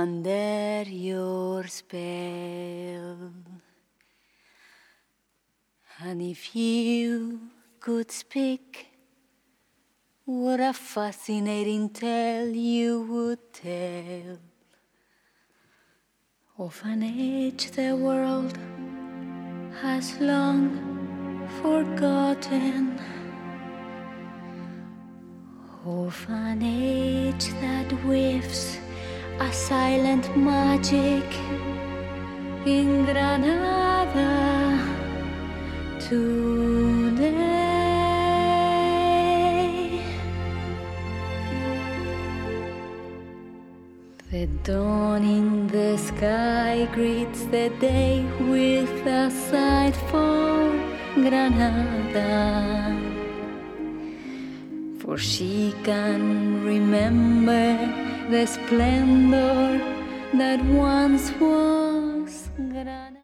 under your spell. And if you could speak, what a fascinating tale you would tell of an age the world has long forgotten, of an age that weaves a silent magic in Granada today. The dawn in the sky greets the day with a sight for Granada, for she can remember the splendor that once was Granada.